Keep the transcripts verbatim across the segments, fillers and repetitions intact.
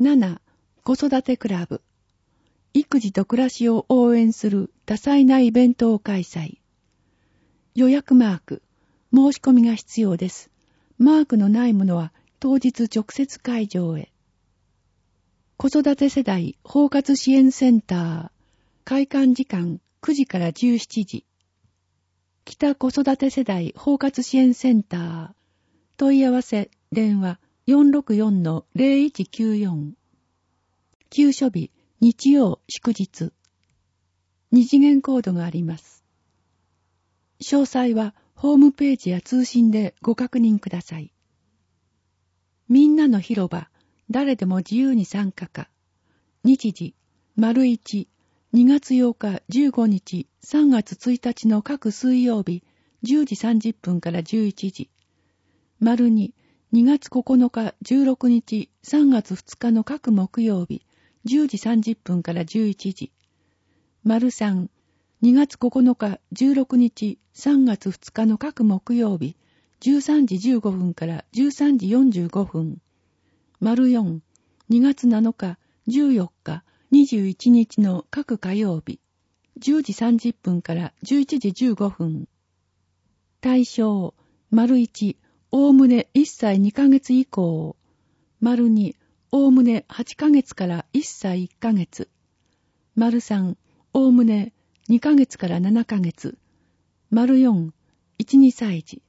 なな、子育てクラブ。育児と暮らしを応援する多彩なイベントを開催。予約マーク。申し込みが必要です。マークのないものは当日直接会場へ。子育て世代包括支援センター。開館時間くじからじゅうしちじ。北子育て世代包括支援センター。問い合わせ電話 よんろくよんのゼロいちきゅうよん。休所日日曜祝日。二次元コードがあります。詳細はホームページや通信でご確認ください。みんなの広場、誰でも自由に参加か。日時、丸一、にがつようかじゅうごにち、さんがつついたちの各水曜日、じゅうじさんじゅっぷんからじゅういちじ。丸二、にがつここのかじゅうろくにち、さんがつふつかの各木曜日、じゅうじさんじゅっぷんからじゅういちじ。丸三、にがつここのかじゅうろくにち、さんがつふつかの各木曜日、じゅうさんじじゅうごふんからじゅうさんじよんじゅうごふん。丸四、にがつなのか、じゅうよっか、にじゅういちにちの各火曜日、じゅうじさんじゅっぷんからじゅういちじじゅうごふん。対象、丸一、おおむねいっさいにかげつ以降。丸二、おおむねはちかげつからいっさいいっかげつ。丸三、おおむねにかげつからななかげつ。丸四、いち、にさいじ。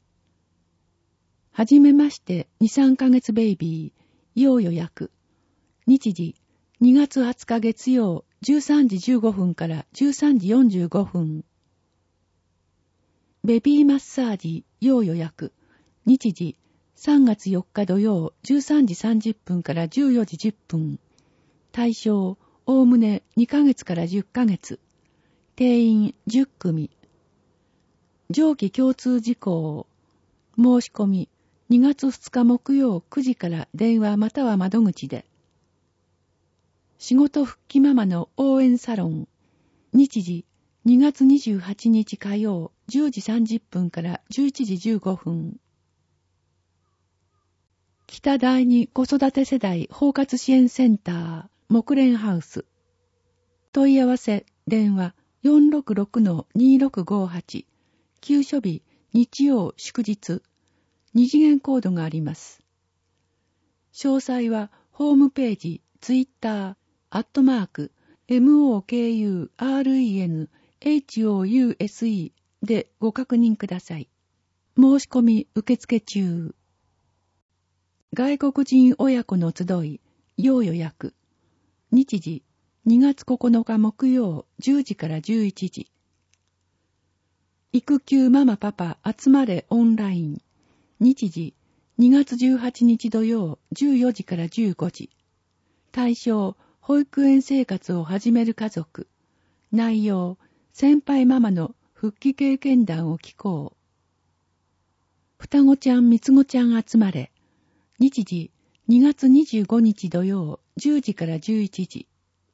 はじめまして、に、さんかげつベイビー、要予約。日時、にがつはつか月曜、じゅうさんじじゅうごふんからじゅうさんじよんじゅうごふん。ベビーマッサージ、要予約。日時、さんがつよっか土曜、じゅうさんじさんじゅっぷんからじゅうよじじゅっぷん。対象、おおむねにかげつからじゅっかげつ。定員じゅっくみ。上記共通事項。申し込み、にがつふつか木曜くじから電話または窓口で。仕事復帰ママの応援サロン。日時、にがつにじゅうはちにち火曜、じゅうじさんじゅっぷんからじゅういちじじゅうごふん。北第二子育て世代包括支援センター、木蓮ハウス。問い合わせ、電話 よんろくろくのにろくごはち。休所日、日曜祝日。二次元コードがあります。詳細はホームページ、ツイッター、アットマーク、モクレンハウス でご確認ください。申し込み受付中。外国人親子の集い、要予約。日時、にがつここのか木曜、じゅうじからじゅういちじ。育休ママパパ集まれオンライン。日時、にがつじゅうはちにち土曜、じゅうよじからじゅうごじ。対象、保育園生活を始める家族。内容、先輩ママの復帰経験談を聞こう。双子ちゃん三つ子ちゃん集まれ。日時、にがつにじゅうごにち土曜、じゅうじからじゅういちじ。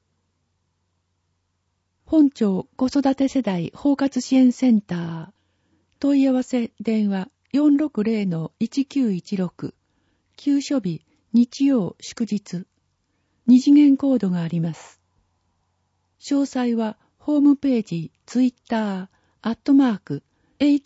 本庁子育て世代包括支援センター。問い合わせ電話 よんろくゼロのいちきゅういちろく。休所日、日曜祝日。二次元コードがあります。詳細はホームページ、ツイッター、アットマーク、ホン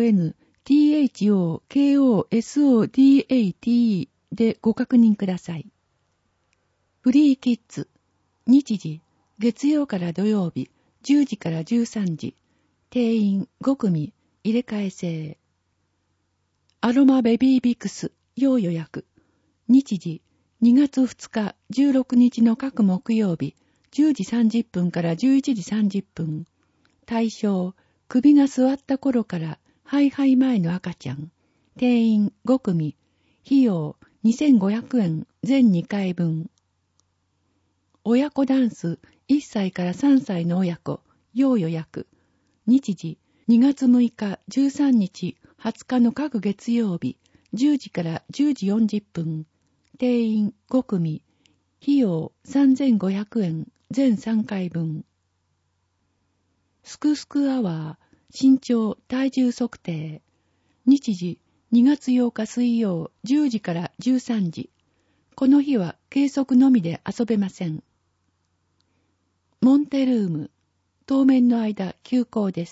トコスでご確認ください。フリーキッズ。日時、月曜から土曜日、じゅうじからじゅうさんじ。定員ごくみ、入れ替え制。アロマベビービクス、要予約。日時、にがつふつかじゅうろくにちの各木曜日、じゅうじさんじゅっぷんからじゅういちじさんじゅっぷん。対象、首が座った頃からハイハイ前の赤ちゃん。定員ごくみ。費用にせんごひゃくえん全にかいぶん。親子ダンスいっさいからさんさいの親子、要予約。日時、にがつむいかじゅうさんにちはつかの各月曜日、じゅうじからじゅうじよんじゅっぷん。定員ごくみ。費用さんぜんごひゃくえん全さんかいぶん。すくすくアワー、身長体重測定。日時、にがつようか水曜じゅうじからじゅうさんじ。 この日は計測のみで遊べません。モンテルーム、当面の間休校です。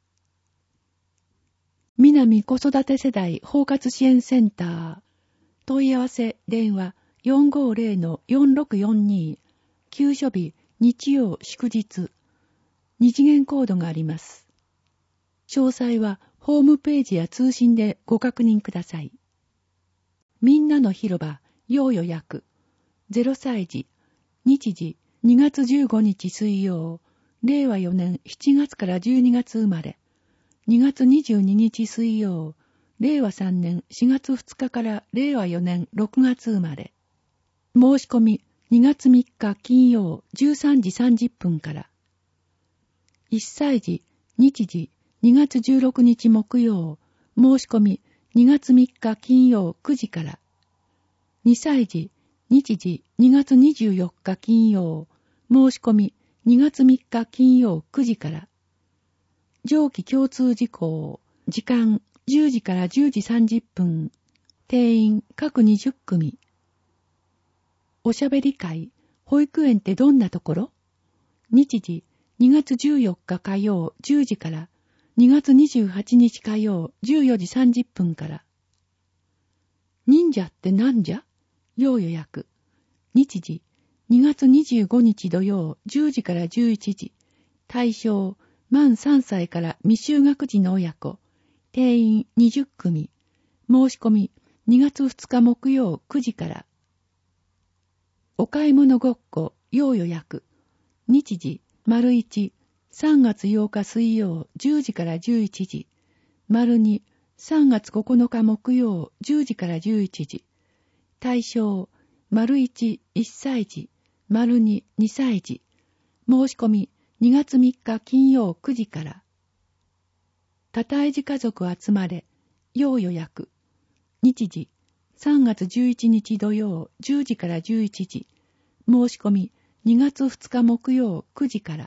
南子育て世代包括支援センター、問い合わせ電話 よんごーぜろのよんろくよんに、休所日日曜祝日、二次元コードがあります。詳細はホームページや通信でご確認ください。みんなの広場要予約、ゼロさい児、日時にがつじゅうごにち水曜、れいわよねんしちがつからじゅうにがつ生まれ、にがつにじゅうににち水曜、れいわさんねんしがつふつかかられいわよねんろくがつ生まれ。申し込みにがつみっか金曜じゅうさんじさんじゅっぷんから。いっさい児、日時にがつじゅうろくにち木曜、申し込みにがつみっか金曜くじから。にさい児、日時にがつにじゅうよっか金曜、申し込みにがつみっか金曜くじから。上記共通事項、時間じゅうじからじゅうじさんじゅっぷん、定員各にじゅっくみ。おしゃべり会、保育園ってどんなところ？日時にがつじゅうよっか火曜じゅうじからにがつにじゅうはちにち火曜じゅうよじさんじゅっぷんから。忍者ってなんじゃ？要予約。日時にがつにじゅうごにち土曜じゅうじからじゅういちじ。対象満さんさいから未就学児の親子。定員にじゅっくみ。申し込みにがつふつか木曜くじから。お買い物ごっこ要予約。日時丸いち、さんがつようか水曜じゅうじからじゅういちじ。丸に、さんがつここのか木曜じゅうじからじゅういちじ。対象丸いち、いっさい児、丸に、にさい児。申し込みにがつみっか金曜くじから。多胎児家族集まれ、要予約。日時さんがつじゅういちにち土曜じゅうじからじゅういちじ。申し込みにがつふつか木曜くじから。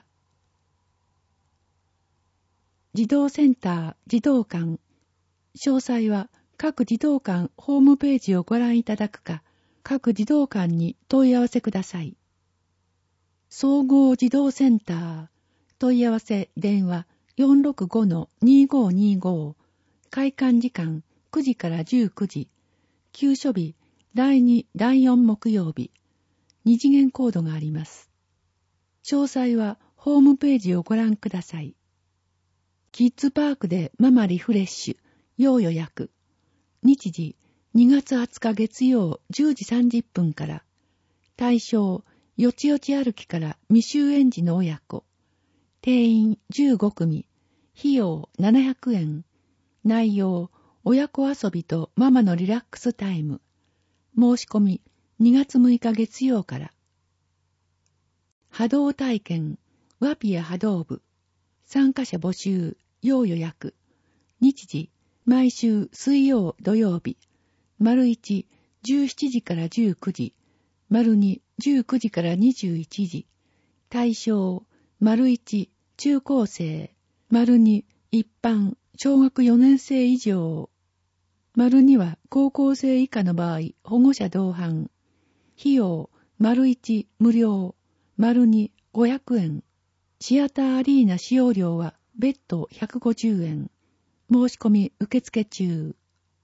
児童センター児童館。詳細は各児童館ホームページをご覧いただくか、各児童館に問い合わせください。総合児童センター。問い合わせ電話 よんろくごのにごーにご。開館時間くじからじゅうくじ。休所日だいに、だいよん木曜日。二次元コードがあります。詳細はホームページをご覧ください。キッズパークでママリフレッシュ、要予約。日時にがつはつか月曜じゅうじさんじゅっぷんから。対象よちよち歩きから未就園児の親子。定員じゅうごくみ。費用ななひゃくえん。内容親子遊びとママのリラックスタイム。申し込みにがつむいか月曜から。波動体験、ワピア波動部。参加者募集、要予約。日時、毎週水曜土曜日。丸いち、じゅうしちじからじゅうくじ。丸に、じゅうくじからにじゅういちじ。対象、丸いち、中高生。丸に、一般、小学よねん生以上。丸には高校生以下の場合、保護者同伴。費用、丸いち、無料。丸に、ごひゃくえん。シアターアリーナ使用料は別途ひゃくごじゅうえん。申し込み受付中。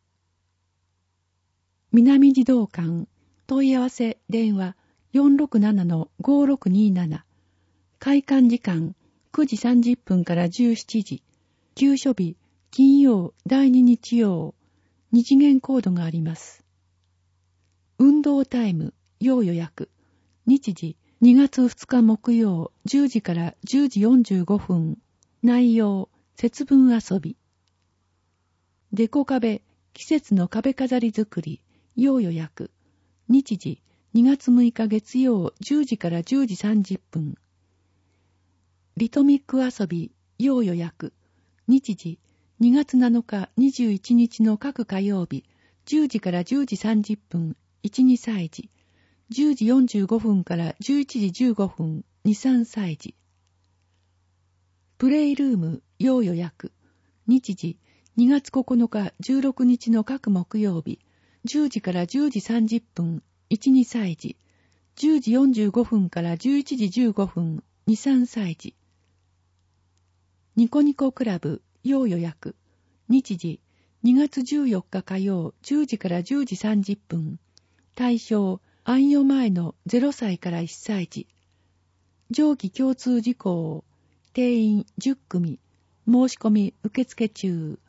南児童館。問い合わせ電話 よんろくななのごろくにーなな。開館時間くじさんじゅっぷんからじゅうしちじ。休所日金曜だいに日曜。二次元コードがあります。運動タイム要予約。日時にがつふつか木曜じゅうじからじゅうじよんじゅうごふん。内容節分遊び。デコ壁季節の壁飾り作り要予約。日時にがつむいか月曜じゅうじからじゅうじさんじゅっぷん。リトミック遊び要予約。日時にがつなのかにじゅういちにちの各火曜日じゅうじからじゅうじさんじゅっぷん。いち、にさい児。じゅうじよんじゅうごふんからじゅういちじじゅうごふん。に、さんさい児。プレイルーム要予約。日時にがつここのかじゅうろくにちの各木曜日じゅうじからじゅうじさんじゅっぷん。 いち、にさい児、じゅうじよんじゅうごふんからじゅういちじじゅうごふん、に、さんさい児。ニコニコクラブ、要予約。日時、にがつじゅうよっか火曜、じゅうじからじゅうじさんじゅっぷん。対象、安養前のゼロさいからいっさい児。上記共通事項、定員じゅっくみ、申し込み受付中。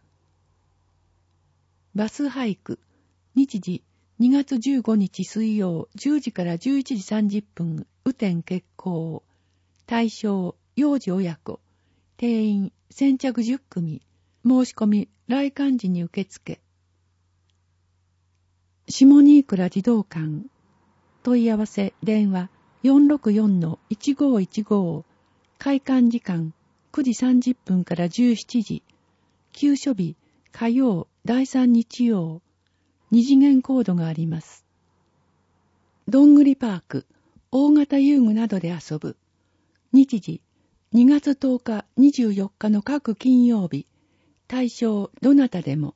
バスハイク、日時、にがつじゅうごにち水曜、じゅうじからじゅういちじさんじゅっぷん、雨天決行。対象、幼児親子。定員、先着じゅっくみ、申し込み、来館時に受付。下新倉児童館。問い合わせ、電話、よんろくよんのいちごいちご。開館時間、くじさんじゅっぷんからじゅうしちじ。休所日、火曜、だいさん日曜。二次元コードがあります。どんぐりパーク、大型遊具などで遊ぶ。日時、にがつとおか、にじゅうよっかの各金曜日。対象、どなたでも。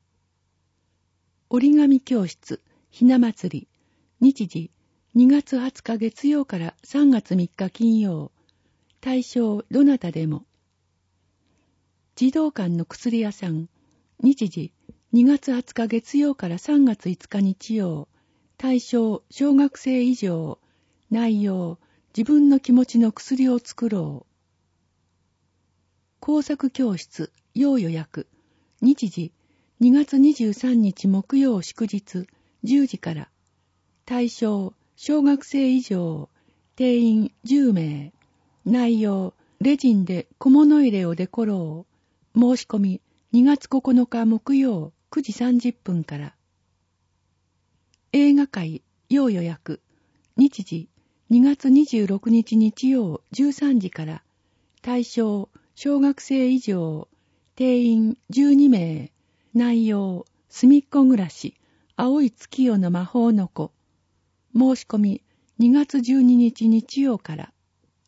折り紙教室、ひな祭り。日時、にがつはつか月曜からさんがつみっか金曜。対象、どなたでも。児童館の薬屋さん。日時、にがつはつか月曜からさんがついつか日曜。対象、小学生以上。内容、自分の気持ちの薬を作ろう。工作教室、要予約。日時、にがつにじゅうさんにち木曜祝日、じゅうじから。対象、小学生以上。定員じゅうめい。内容、レジンで小物入れをデコろう。申し込み、にがつここのか木曜くじさんじゅっぷんから。映画会、要予約。日時、にがつにじゅうろくにち日曜じゅうさんじから。対象、小学生以上。定員じゅうにめい。内容、すみっこ暮らし、青い月夜の魔法の子。申し込み、にがつじゅうににち日曜から。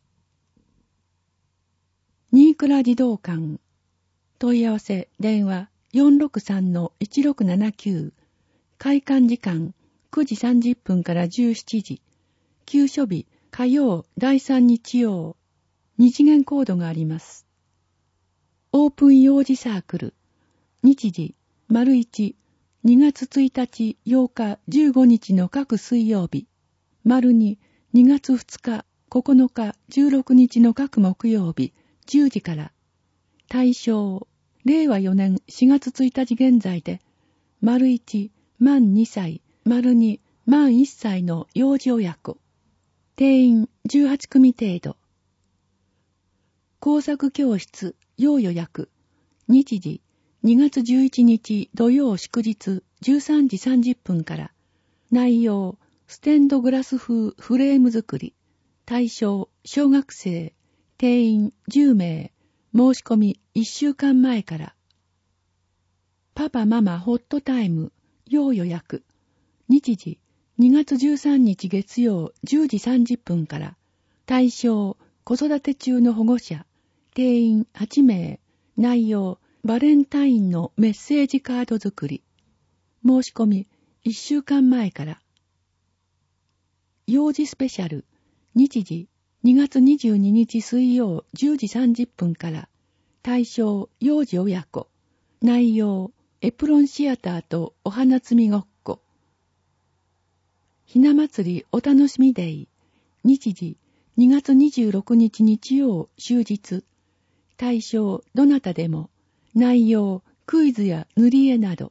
新倉児童館。問い合わせ、電話、よんろくさんのいちろくななきゅう。開館時間、くじさんじゅっぷんからじゅうしちじ。休所日、火曜、だいさん日曜。二次元コードがあります。オープン幼児サークル。日時、丸一、にがつついたち、ようか、じゅうごにちの各水曜日。丸二、にがつふつか、ここのか、じゅうろくにちの各木曜日、じゅうじから。対象、れいわよねんしがつついたち現在で、丸一、満にさい、丸二、満いっさいの幼児親子。定員じゅうはちくみ程度。工作教室、要予約。日時、にがつじゅういちにち土曜祝日じゅうさんじさんじゅっぷんから。内容、ステンドグラス風フレーム作り。対象、小学生。定員じゅうめい。申し込みいっしゅうかんまえから。パパママホットタイム、要予約。日時、にがつじゅうさんにち月曜じゅうじさんじゅっぷんから。対象、子育て中の保護者。定員はちめい。内容、バレンタインのメッセージカード作り。申し込みいっしゅうかんまえから。幼児スペシャル。日時、にがつにじゅうににち水曜じゅうじさんじゅっぷんから。対象、幼児親子。内容、エプロンシアターとお花摘みごっこ。ひな祭りお楽しみデイ。日時、にがつにじゅうろくにち日曜終日。対象、どなたでも。内容、クイズや塗り絵など。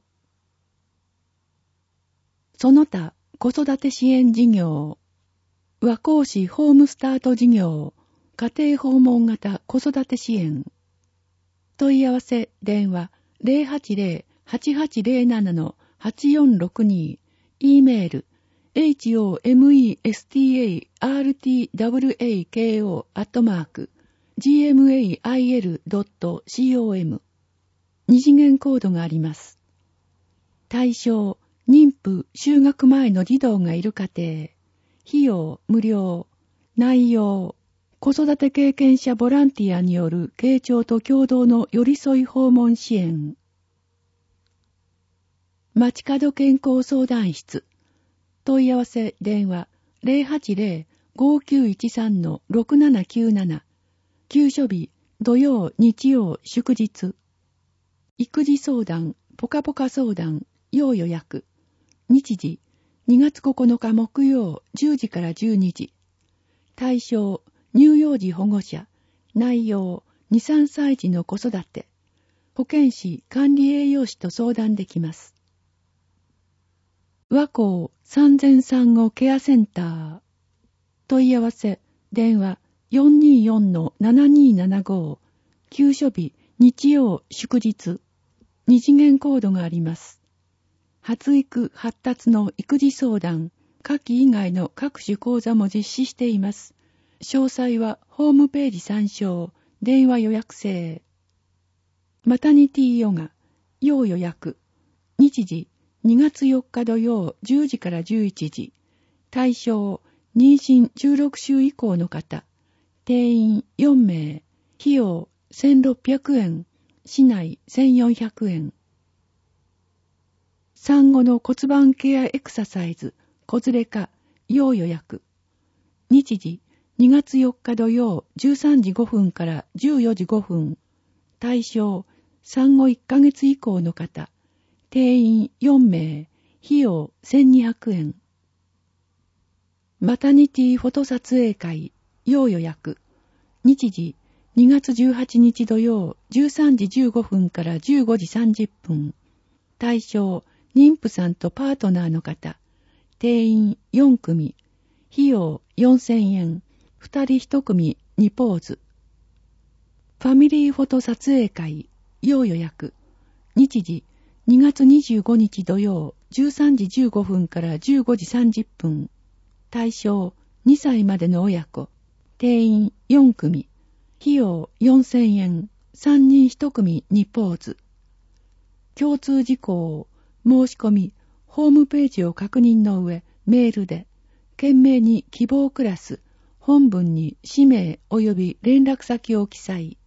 その他、子育て支援事業。和光市ホームスタート事業。家庭訪問型子育て支援。問い合わせ、電話、ゼロはちゼロ はちはちゼロなな のはちよんろくに。E メール、ホメスタート アットマーク、ジーエムエーアイエル ドット コム。二次元コードがあります。対象、妊婦、就学前の児童がいる家庭。費用、無料。内容、子育て経験者ボランティアによる慶長と共同の寄り添い訪問支援。街角健康相談室。 問い合わせ電話 ゼロはちゼロ ごきゅういちさん ろくななきゅうなな。休所日土曜日曜祝日。育児相談ポカポカ相談要予約。日時にがつここのか木曜じゅうじからじゅうにじ。対象乳幼児保護者。内容に、さんさい児の子育て。保健師管理栄養士と相談できます。和光産前産後ケアセンター。問い合わせ電話 よんにーよん ななにーななご。休所日日曜祝日。二次元コードがあります。発育発達の育児相談、夏季以外の各種講座も実施しています。詳細はホームページ参照、電話予約制。マタニティヨガ、要予約。日時にがつよっか土曜じゅうじからじゅういちじ。対象、妊娠じゅうろくしゅう以降の方。定員よんめい。費用せんろっぴゃくえん。市内せんよんひゃくえん。産後の骨盤ケアエクササイズ、子連れ化、要予約。日時にがつよっか土曜じゅうさんじごふんからじゅうよじごふん。対象、産後いっかげつ以降の方。定員よんめい。費用せんにひゃくえん。マタニティフォト撮影会、要予約。日時にがつじゅうはちにち土曜じゅうさんじじゅうごふんからじゅうごじさんじゅっぷん。対象、妊婦さんとパートナーの方。定員よんくみ。費用よんせんえん。ふたりいちくみにポーズ。ファミリーフォト撮影会、要予約。日時にがつにじゅうごにち土曜じゅうさんじじゅうごふんからじゅうごじさんじゅっぷん。対象、にさいまでの親子。定員よんくみ。費用よんせんえん。さんにんいちくみにポーズ。共通事項、申し込み、ホームページを確認の上、メールで、懸命に希望クラス、本文に氏名及び連絡先を記載。